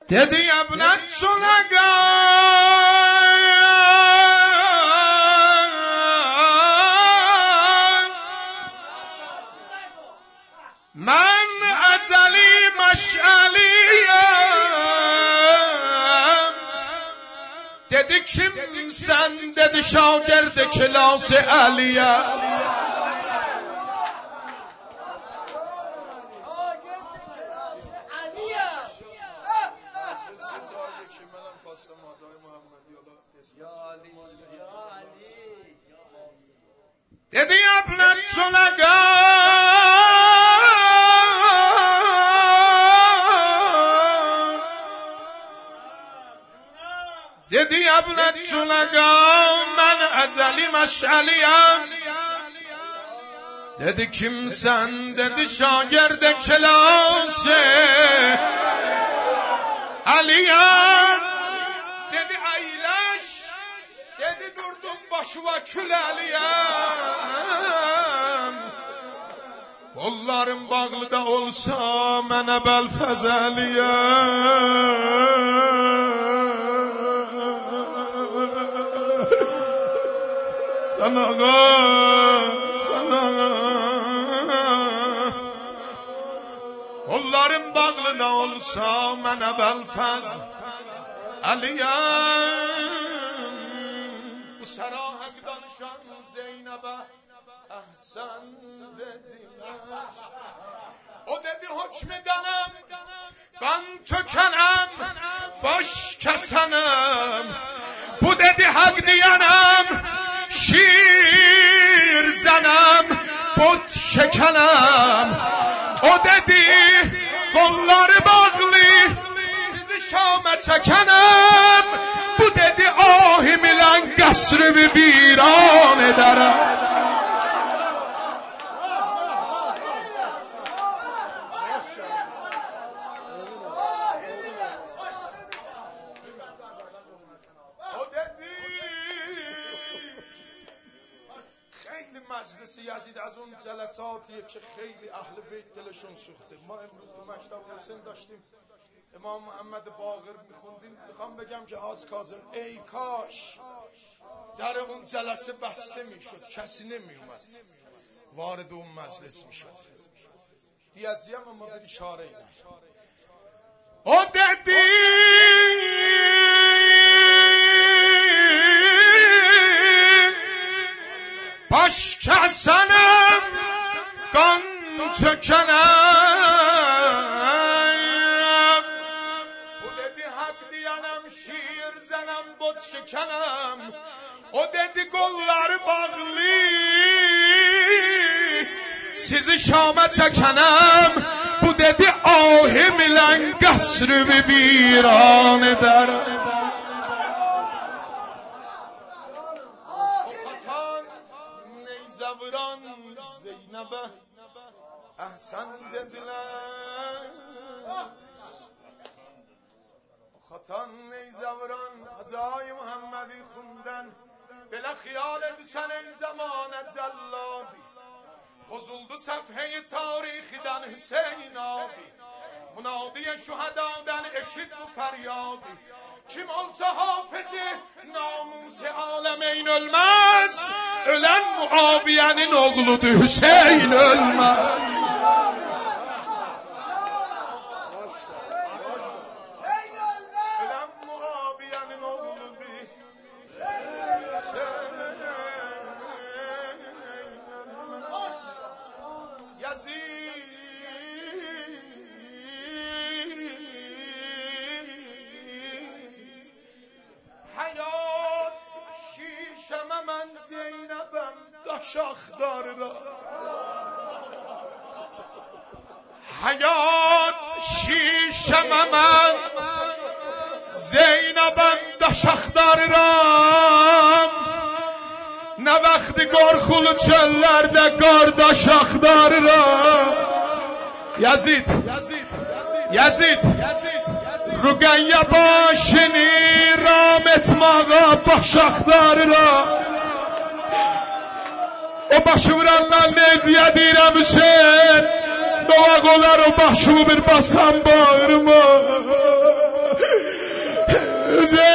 dedi ابنت سنگا من ازلی مشعلیم dedi kimsen dedi şagird klas Aliye dedi ابنت سنگا dedi ابنت سنگا من ازلی مشعلیم dedi kimsen dedi şagird klas Aliye dedi eyleş dedi durdum başı vakül Aliyem kollarım bağlı da olsa mənə bəlfəz Aliyem sana kollarım bağlı da olsa mənə bəlfəz Aliyem bu sərahət danışan Zeynəbə əhsən dediler o dedi hükmüdanım kan tökənəm baş kəsənəm bu dedi hak diyanəm şir zənəm but şəkənəm o dedi kolları bağlı sizi Şam'a çəkənəm bu dedi ahim ilə qəsrimi viran edərəm مجلس یزید از اون جلساتیه که خیلی اهل بیت دلشون سوخته ما امروز تو مکتب حسین داشتیم امام محمد باقر میخوندیم میخوام بگم جهاز کاظم ای کاش در اون جلسه بسته میشد کسی نمیومد وارد اون مجلس میشد دیازیم اما بری شاره اینا او دیدی baş kəsənəm, qan tökənəm bu dedi hak diyanəm, şiir zənəm, bot şəkənəm o dedi qolları bağlı sizi Şam'a çəkənəm bu dedi ahim ilə qəsrimi viran edərəm زوران زینب احسن dediler خطان ای زوران حضای محمدی خوندن بلا خیال düşen ای زمان جلادی بزرگdu صفحه تاریخیدن حسین آبی منادی شهدادن اشید bu فریادی kim olsa hafızı namus alemeyn ölmez ölen Muaviye'nin oğludur Hüseyin ölmez ölen Muaviye'nin oğludur Yazid من زینبم داشاخدار را حیات شیشم من زینبم داشاخدار رام نه وقتی گرخول چلرده گار داشاخدار را یزید رگیه باشنی رامت ماغا باشاخدار را o başı vuranlar neziye deyirəm Hüseyin Dova qolar o başımı bir basam bağırma بزن